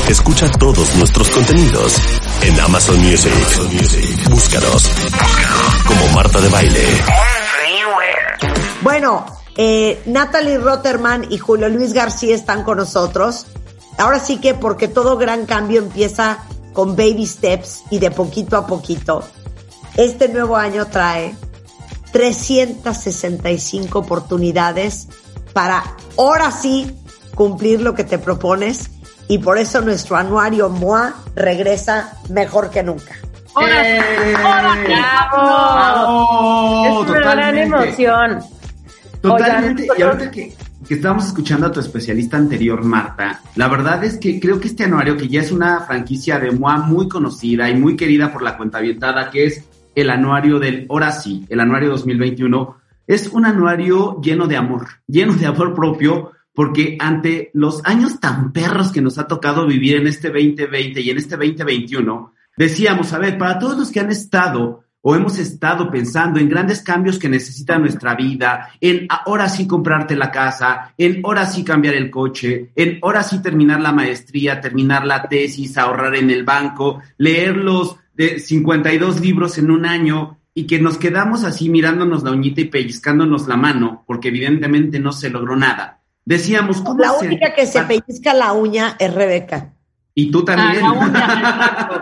Escucha todos nuestros contenidos en Amazon Music. Búscanos como Marta de Baile. Bueno, Natalie Rotterman y Julio Luis García están con nosotros. Ahora sí que porque todo gran cambio empieza con baby steps y de poquito a poquito. Este nuevo año trae 365 oportunidades para ahora sí cumplir lo que te propones, y por eso nuestro anuario MOA regresa mejor que nunca. ¡Bravo! Es una gran emoción. Totalmente. Oigan, y ahorita que estábamos escuchando a tu especialista anterior, Marta, la verdad es que creo que este anuario, que ya es una franquicia de MOA muy conocida y muy querida por la cuentavientada, que es el anuario del Ahora Sí, el anuario 2021, es un anuario lleno de amor propio, porque ante los años tan perros que nos ha tocado vivir en este 2020 y en este 2021, decíamos, a ver, para todos los que han estado o hemos estado pensando en grandes cambios que necesita nuestra vida, en ahora sí comprarte la casa, en ahora sí cambiar el coche, en ahora sí terminar la maestría, terminar la tesis, ahorrar en el banco, leer los 52 libros en un año, y que nos quedamos así mirándonos la uñita y pellizcándonos la mano, porque evidentemente no se logró nada. Decíamos, ¿cómo la única que se pellizca la uña es Rebeca. Y tú también. La uña.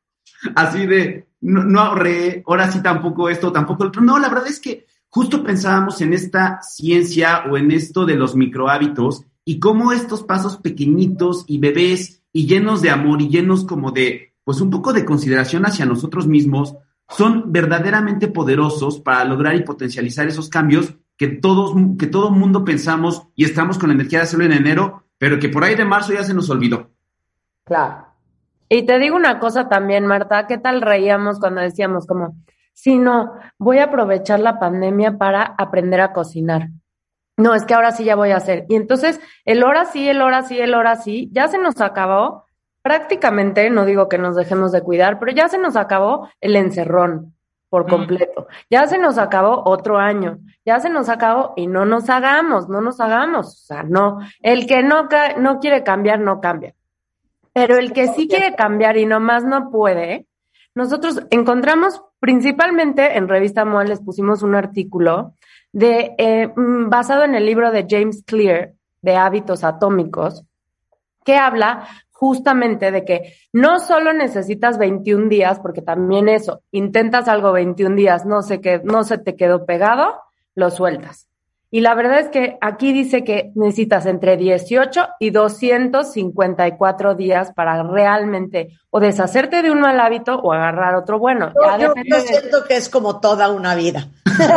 Así de, no ahorré, ahora sí tampoco esto, tampoco el otro. No, la verdad es que justo pensábamos en esta ciencia o en esto de los microhábitos y cómo estos pasos pequeñitos y bebés y llenos de amor y llenos como de, pues un poco de consideración hacia nosotros mismos, son verdaderamente poderosos para lograr y potencializar esos cambios que todo mundo pensamos y estamos con la energía de hacerlo en enero, pero que por ahí de marzo ya se nos olvidó. Claro. Y te digo una cosa también, Marta, ¿qué tal reíamos cuando decíamos como, sí, no, voy a aprovechar la pandemia para aprender a cocinar? No, es que ahora sí ya voy a hacer. Y entonces, el ahora sí, ya se nos acabó prácticamente, no digo que nos dejemos de cuidar, pero ya se nos acabó el encerrón por completo. Ya se nos acabó otro año. Ya se nos acabó y no nos hagamos. O sea, no. El que no quiere cambiar, no cambia. Pero el que sí quiere cambiar y nomás no puede, nosotros encontramos principalmente en Revista MOA, les pusimos un artículo basado en el libro de James Clear, de Hábitos Atómicos, que habla justamente de que no solo necesitas 21 días, porque también eso, intentas algo 21 días, no se te quedó pegado, lo sueltas. Y la verdad es que aquí dice que necesitas entre 18 y 254 días para realmente o deshacerte de un mal hábito o agarrar otro bueno. Yo siento que es como toda una vida.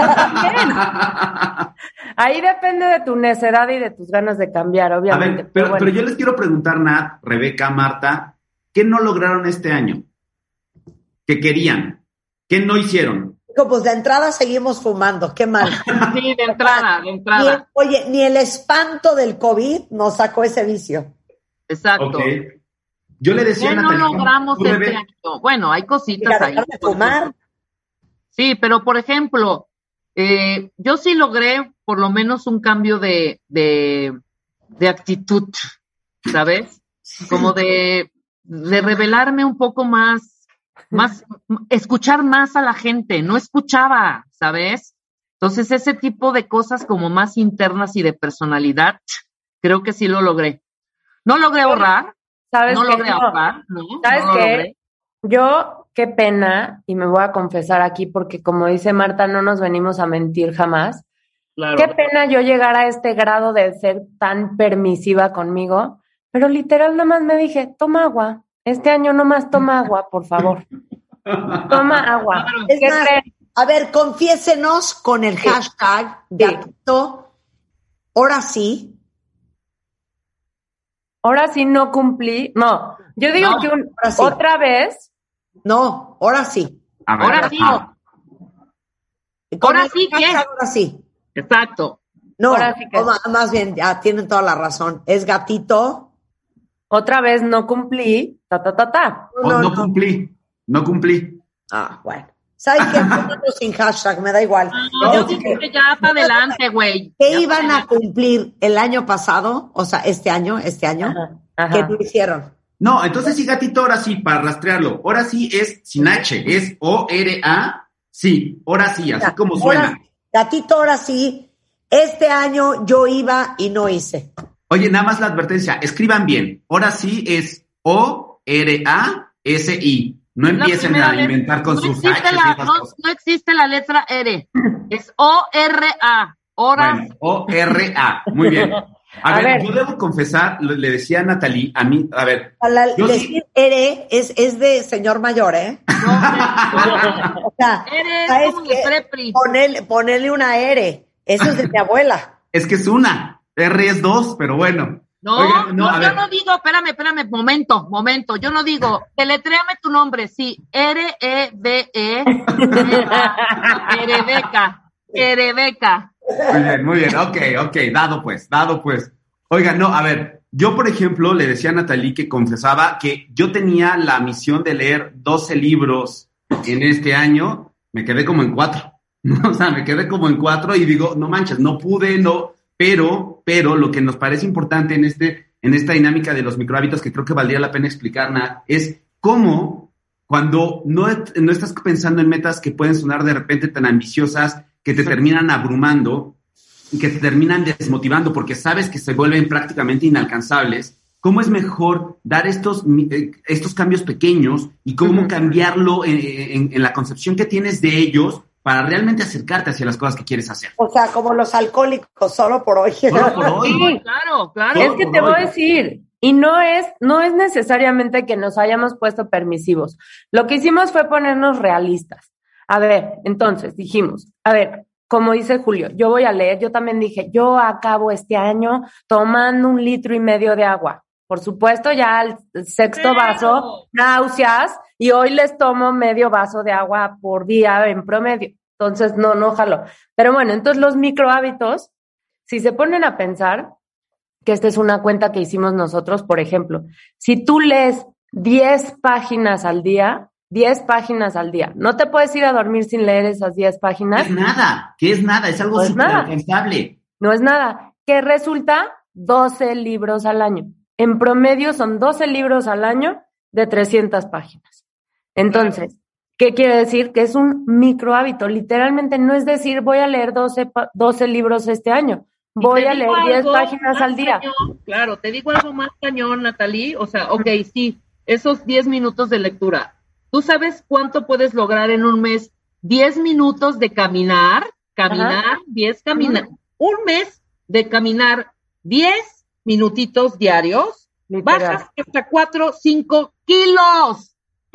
Ahí depende de tu necedad y de tus ganas de cambiar, obviamente. A ver, pero yo les quiero preguntar, Nat, Rebeca, Marta, ¿qué no lograron este año? ¿Qué querían? ¿Qué no hicieron? Pues de entrada seguimos fumando, qué mal. Sí, de entrada. Ni el espanto del COVID nos sacó ese vicio. Exacto. Okay. Yo le decía a Natalia, no logramos este año. Bueno, hay cositas ahí. De fumar. Sí, pero por ejemplo, yo sí logré por lo menos un cambio de actitud, ¿sabes? Como de revelarme un poco más, escuchar más a la gente, no escuchaba, ¿sabes? Entonces ese tipo de cosas como más internas y de personalidad, creo que sí lo logré. No logré ahorrar, ¿sabes qué? Yo, qué pena, y me voy a confesar aquí porque como dice Marta, no nos venimos a mentir jamás. Claro. Qué pena yo llegar a este grado de ser tan permisiva conmigo, pero literal nomás me dije, toma agua. Este año nomás toma agua, por favor. Toma agua. Es más, a ver, confiésenos con el hashtag gatito. Ahora sí. Ahora sí no cumplí. No, yo digo que otra vez. No, ahora sí. Ahora sí. Ahora sí, ¿qué? Ahora sí. Exacto. No, sí más bien, ya tienen toda la razón. Es gatito. Otra vez no cumplí, No cumplí. Ah, bueno. ¿Sabes qué? Sin hashtag, me da igual. No, yo dije que ya para adelante, güey. ¿Qué iban a cumplir el año pasado? O sea, este año, ajá. que no hicieron. No, entonces sí, gatito, ahora sí, para rastrearlo. Ahora sí es sin H, es O-R-A, sí, ahora sí, así como suena. Gatito, ahora sí, este año yo iba y no hice. Oye, nada más la advertencia, escriban bien. Ahora sí es O-R-A-S-I. No empiecen a inventar con sus H. No existe la letra R, es O-R-A. Bueno, O-R-A, muy bien. A ver, yo debo confesar, le decía a Natalie, a mí, a ver. Decir R es de señor mayor, ¿eh? O sea, R es como de prepri. Ponerle una R, eso es de mi abuela. Es que es una, R es dos, pero bueno. No, oigan, yo no digo, espérame, momento, yo no digo, deletréame tu nombre, sí, R-E-B-E, Rebeca. Muy bien, ok, dado pues. Oigan, no, a ver, yo por ejemplo le decía a Natalie que confesaba que yo tenía la misión de leer 12 libros en este año, me quedé como en 4, ¿no? O sea, me quedé como en 4 y digo, no manches, no pude, pero lo que nos parece importante en esta dinámica de los microhábitos que creo que valdría la pena explicar, Nat, es cómo cuando no estás pensando en metas que pueden sonar de repente tan ambiciosas que te terminan abrumando y que te terminan desmotivando porque sabes que se vuelven prácticamente inalcanzables, ¿cómo es mejor dar estos cambios pequeños y cómo cambiarlo en la concepción que tienes de ellos para realmente acercarte hacia las cosas que quieres hacer? O sea, como los alcohólicos, solo por hoy. Solo por hoy. Sí, claro. Es que te voy a decir, y no es necesariamente que nos hayamos puesto permisivos. Lo que hicimos fue ponernos realistas. A ver, entonces dijimos, como dice Julio, yo voy a leer, yo también dije, yo acabo este año tomando 1,5 litros de agua. Por supuesto, ya al sexto vaso, náuseas, y hoy les tomo medio vaso de agua por día en promedio. Entonces, no jalo. Pero bueno, entonces los microhábitos, si se ponen a pensar, que esta es una cuenta que hicimos nosotros, por ejemplo, si tú lees 10 páginas al día, no te puedes ir a dormir sin leer esas 10 páginas. ¿Qué es nada? Es algo súper alcanzable. No es nada. ¿Qué resulta? 12 libros al año. En promedio son 12 libros al año de 300 páginas. Entonces, ¿qué quiere decir? Que es un microhábito. Literalmente no es decir, voy a leer 12 libros este año. Voy a leer 10 páginas al día. Claro, te digo algo más cañón, Natalie. O sea, sí, esos 10 minutos de lectura. ¿Tú sabes cuánto puedes lograr en un mes? 10 minutos de caminar, 10 caminar. Un mes de caminar 10 minutitos diarios, bajas hasta 4, 5 kilos.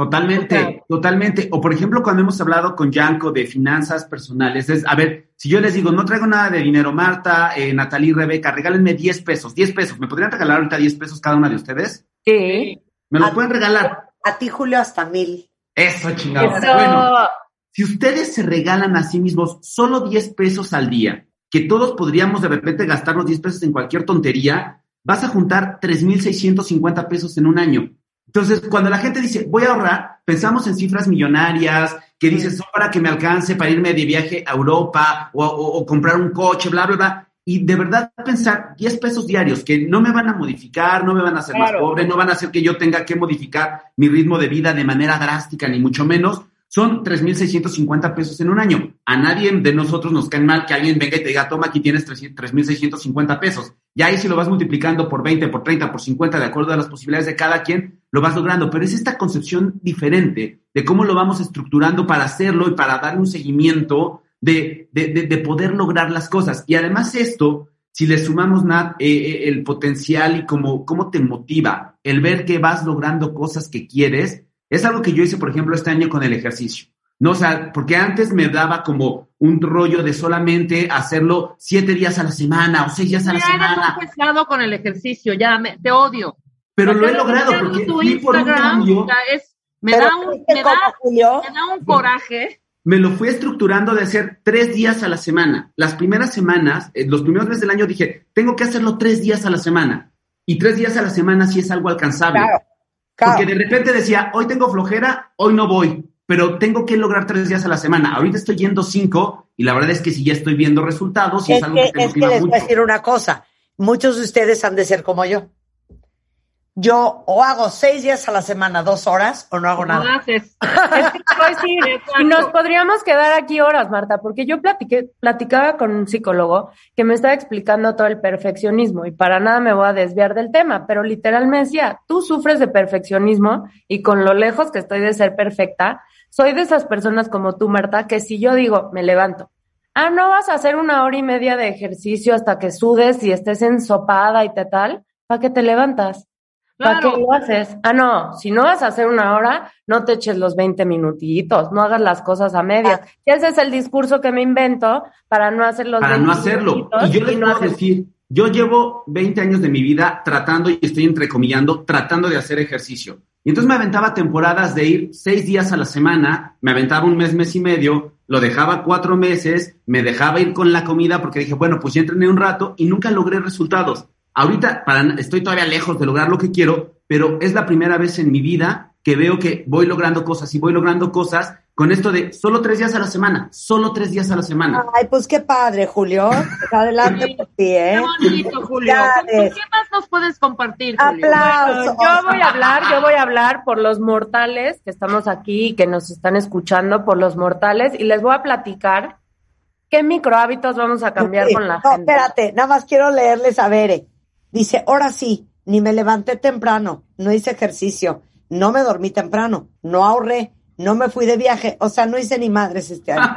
Totalmente. O por ejemplo, cuando hemos hablado con Yanko de finanzas personales, a ver, si yo les digo, no traigo nada de dinero, Marta, Natalie, Rebeca, regálenme 10 pesos. ¿Me podrían regalar ahorita 10 pesos cada una de ustedes? Sí. ¿Me los pueden regalar? A ti, Julio, hasta 1,000. Eso, chingado. Bueno, si ustedes se regalan a sí mismos solo 10 pesos al día, que todos podríamos de repente gastar los 10 pesos en cualquier tontería, vas a juntar 3,650 pesos en un año. Entonces, cuando la gente dice, voy a ahorrar, pensamos en cifras millonarias, que dices, son para que me alcance para irme de viaje a Europa o comprar un coche, bla, bla, bla. Y de verdad pensar 10 pesos diarios que no me van a modificar, no me van a hacer más pobre, no van a hacer que yo tenga que modificar mi ritmo de vida de manera drástica, ni mucho menos, son 3,650 pesos en un año. A nadie de nosotros nos cae mal que alguien venga y te diga, toma, aquí tienes 3,650 pesos. Y ahí si lo vas multiplicando por 20, por 30, por 50, de acuerdo a las posibilidades de cada quien, lo vas logrando. Pero es esta concepción diferente de cómo lo vamos estructurando para hacerlo y para darle un seguimiento de poder lograr las cosas. Y además esto, si le sumamos, Nat, el potencial y cómo te motiva el ver que vas logrando cosas que quieres, es algo que yo hice, por ejemplo, este año con el ejercicio. No, o sea, porque antes me daba como un rollo de solamente hacerlo 7 días a la semana o 6 días a la semana. Eres pesado con el ejercicio, te odio. Pero lo he logrado porque fui por un cambio. Me da un coraje. Me lo fui estructurando de hacer 3 días a la semana. Las primeras semanas, los primeros meses del año dije, tengo que hacerlo 3 días a la semana. Y 3 días a la semana sí es algo alcanzable. Claro. Porque de repente decía, hoy tengo flojera, hoy no voy, pero tengo que lograr 3 días a la semana. Ahorita estoy yendo 5 y la verdad es que sí ya estoy viendo resultados y es algo que te motiva mucho. Les voy a decir una cosa, muchos de ustedes han de ser como yo. yo o hago 6 días a la semana, 2 horas, o no hago nada. No haces. Es que te voy a decir, y nos podríamos quedar aquí horas, Marta, porque yo platicaba con un psicólogo que me estaba explicando todo el perfeccionismo, y para nada me voy a desviar del tema, pero literal me decía, tú sufres de perfeccionismo, y con lo lejos que estoy de ser perfecta, soy de esas personas como tú, Marta, que si yo digo, me levanto, no vas a hacer 1 hora y media de ejercicio hasta que sudes y estés ensopada y tal, ¿para qué te levantas? ¿Para Claro. qué lo haces? No, si no vas a hacer 1 hora, no te eches los 20 minutitos, no hagas las cosas a medias. Y ese es el discurso que me invento para no hacer los 20 Para no hacerlo. minutitos. Y yo les puedo decir, yo llevo 20 años de mi vida tratando, y estoy entrecomillando, tratando de hacer ejercicio. Y entonces me aventaba temporadas de ir 6 días a la semana, me aventaba 1 mes, mes y medio, lo dejaba 4 meses, me dejaba ir con la comida porque dije, bueno, pues ya entrené un rato y nunca logré resultados. Ahorita estoy todavía lejos de lograr lo que quiero, pero es la primera vez en mi vida que veo que voy logrando cosas y voy logrando cosas con esto de solo 3 días a la semana, solo 3 días a la semana. Ay, pues qué padre, Julio. Adelante por ti, Qué bonito, Julio. ¿Qué más nos puedes compartir, Julio? Aplausos. Yo voy a hablar por los mortales que estamos aquí y que nos están escuchando, por los mortales, y les voy a platicar qué microhábitos vamos a cambiar con la gente. Espérate, nada más quiero leerles a Bere. Dice, ahora sí, ni me levanté temprano, no hice ejercicio, no me dormí temprano, no ahorré, no me fui de viaje, o sea, no hice ni madres este año.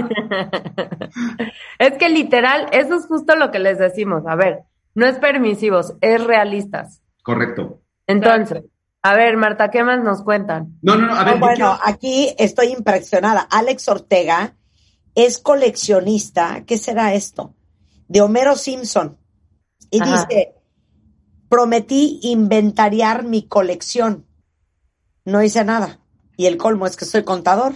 Es que literal, eso es justo lo que les decimos. A ver, no es permisivos, es realistas. Correcto. Entonces, a ver, Marta, ¿qué más nos cuentan? No, a ver. Bueno, aquí estoy impresionada. Alex Ortega es coleccionista, ¿qué será esto? De Homero Simpson. Y Ajá. dice, prometí inventariar mi colección. No hice nada. Y el colmo es que soy contador.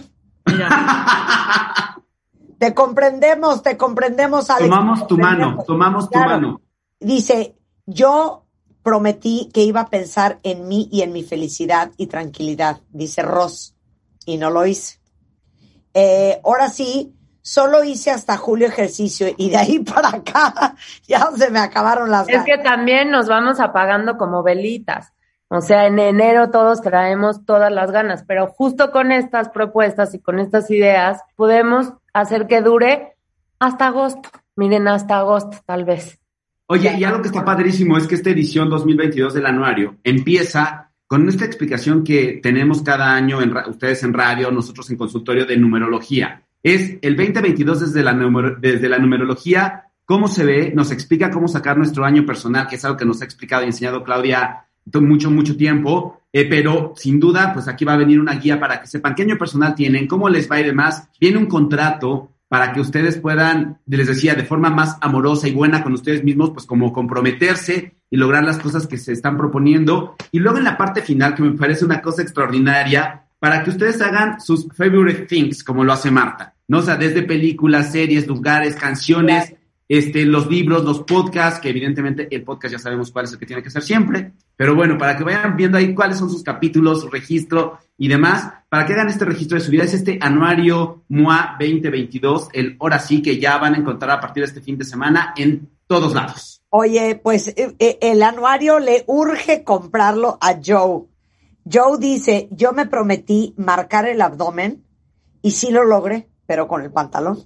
Te comprendemos, Alex. Tomamos tu mano. Dice, yo prometí que iba a pensar en mí y en mi felicidad y tranquilidad, dice Ross, y no lo hice. Ahora sí, solo hice hasta julio ejercicio y de ahí para acá ya se me acabaron las ganas. Es que también nos vamos apagando como velitas. O sea, en enero todos traemos todas las ganas, pero justo con estas propuestas y con estas ideas podemos hacer que dure hasta agosto. Miren, hasta agosto tal vez. Oye, y algo que está padrísimo es que esta edición 2022 del anuario empieza con esta explicación que tenemos cada año, ustedes en radio, nosotros en consultorio, de numerología. Es el 2022 desde la numerología, cómo se ve, nos explica cómo sacar nuestro año personal, que es algo que nos ha explicado y enseñado Claudia mucho tiempo, pero sin duda, pues aquí va a venir una guía para que sepan qué año personal tienen, cómo les va y demás. Viene un contrato para que ustedes puedan, les decía, de forma más amorosa y buena con ustedes mismos, pues como comprometerse y lograr las cosas que se están proponiendo. Y luego en la parte final, que me parece una cosa extraordinaria, para que ustedes hagan sus favorite things, como lo hace Marta, ¿no? O sea, desde películas, series, lugares, canciones, los libros, los podcasts, que evidentemente el podcast ya sabemos cuál es el que tiene que ser siempre, pero bueno, para que vayan viendo ahí cuáles son sus capítulos, su registro y demás, para que hagan este registro de su vida. Es este anuario MOA 2022, el ahora sí que ya van a encontrar a partir de este fin de semana en todos lados. Oye, pues el anuario le urge comprarlo a Joe. Joe dice, yo me prometí marcar el abdomen y sí lo logré, pero con el pantalón.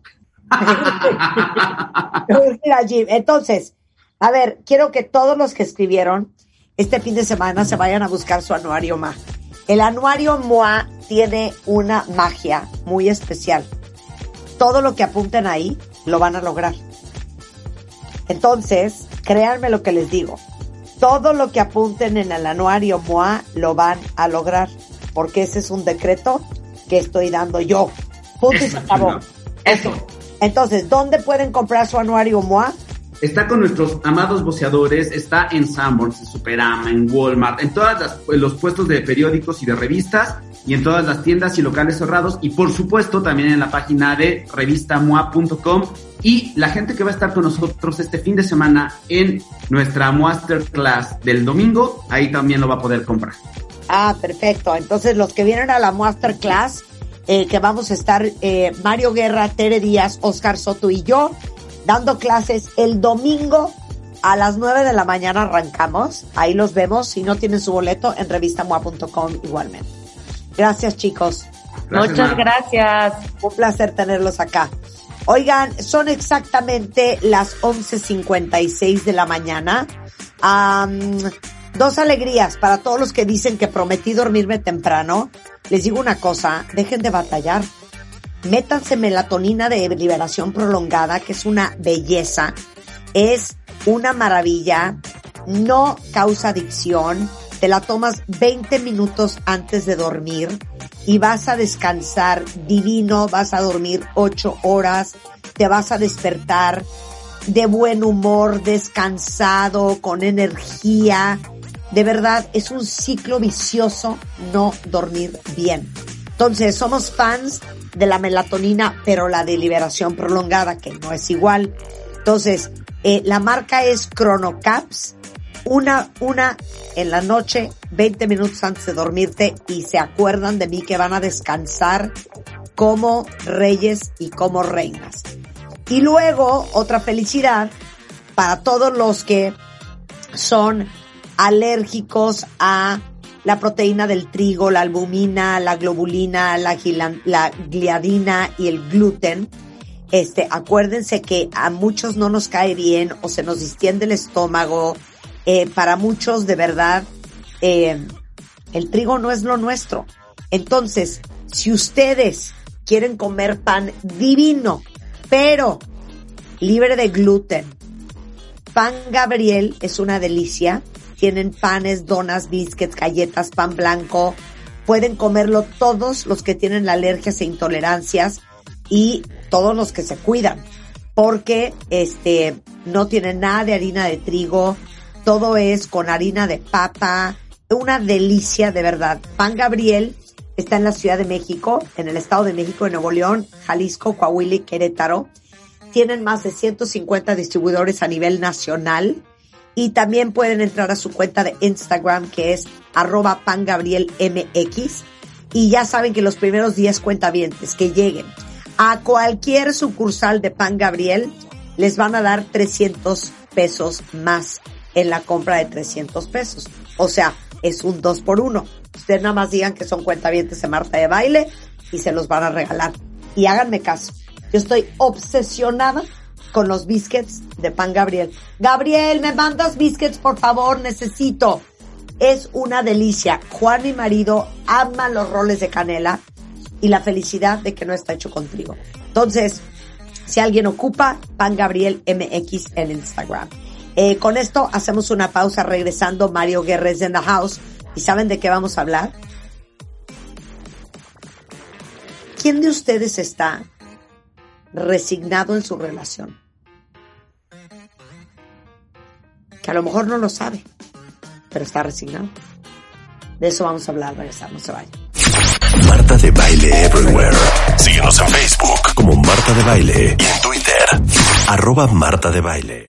Entonces, a ver, quiero que todos los que escribieron este fin de semana se vayan a buscar su anuario MOA. El anuario MOA tiene una magia muy especial. Todo lo que apunten ahí lo van a lograr. Entonces, créanme lo que les digo. Todo lo que apunten en el anuario MOA lo van a lograr, porque ese es un decreto que estoy dando yo. Punto y se acabó. Eso. Entonces, ¿dónde pueden comprar su anuario MOA? Está con nuestros amados voceadores, está en Sanborns, en Superama, en Walmart, en todos los puestos de periódicos y de revistas, y en todas las tiendas y locales cerrados, y por supuesto también en la página de revistamoa.com. Y la gente que va a estar con nosotros este fin de semana en nuestra Masterclass del domingo, ahí también lo va a poder comprar. Ah, perfecto. Entonces, los que vienen a la Masterclass, que vamos a estar Mario Guerra, Tere Díaz, Oscar Soto y yo, dando clases el domingo A las 9 de la mañana arrancamos. Ahí los vemos. Si no tienen su boleto, en revistamua.com igualmente. Gracias, chicos. Muchas gracias. Un placer tenerlos acá. Oigan, son exactamente las 11:56 de la mañana. Dos alegrías para todos los que dicen que prometí dormirme temprano. Les digo una cosa, dejen de batallar. Métanse melatonina de liberación prolongada, que es una belleza. Es una maravilla. No causa adicción. Te la tomas 20 minutos antes de dormir y vas a descansar divino. Vas a dormir 8 horas. Te vas a despertar de buen humor, descansado, con energía. De verdad, es un ciclo vicioso no dormir bien. Entonces, somos fans de la melatonina, pero la de liberación prolongada, que no es igual. Entonces, la marca es ChronoCaps. Una en la noche, 20 minutos antes de dormirte, y se acuerdan de mí que van a descansar como reyes y como reinas. Y luego, otra felicidad para todos los que son alérgicos a la proteína del trigo, la albumina, la globulina, la gliadina y el gluten. Acuérdense que a muchos no nos cae bien o se nos distiende el estómago. Para muchos, de verdad, el trigo no es lo nuestro. Entonces, si ustedes quieren comer pan divino, pero libre de gluten, Pan Gabriel es una delicia. Tienen panes, donas, biscuits, galletas, pan blanco. Pueden comerlo todos los que tienen alergias e intolerancias y todos los que se cuidan, porque no tienen nada de harina de trigo. Todo es con harina de papa. Una delicia, de verdad. Pan Gabriel está en la Ciudad de México, en el Estado de México, en Nuevo León, Jalisco, Coahuila y Querétaro. Tienen más de 150 distribuidores a nivel nacional. Y también pueden entrar a su cuenta de Instagram, que es @pangabrielmx. Y ya saben que los primeros 10 cuentavientes que lleguen a cualquier sucursal de Pan Gabriel, les van a dar 300 pesos más en la compra de 300 pesos. O sea, es un 2x1. Ustedes nada más digan que son cuentavientes de Marta de Baile y se los van a regalar. Y háganme caso. Yo estoy obsesionada con los biscuits de Pan Gabriel. Gabriel, ¿me mandas biscuits, por favor? Necesito. Es una delicia. Juan, mi marido, ama los roles de canela y la felicidad de que no está hecho con trigo. Entonces, si alguien ocupa, Pan Gabriel MX en Instagram. Con esto hacemos una pausa. Regresando, Mario Guerres in the house. ¿Y saben de qué vamos a hablar? ¿Quién de ustedes está resignado en su relación? Que a lo mejor no lo sabe, pero está resignado. De eso vamos a hablar. Regresar, no se vayan. Marta de Baile Everywhere. Síguenos en Facebook como Marta de Baile y en Twitter @Marta de Baile.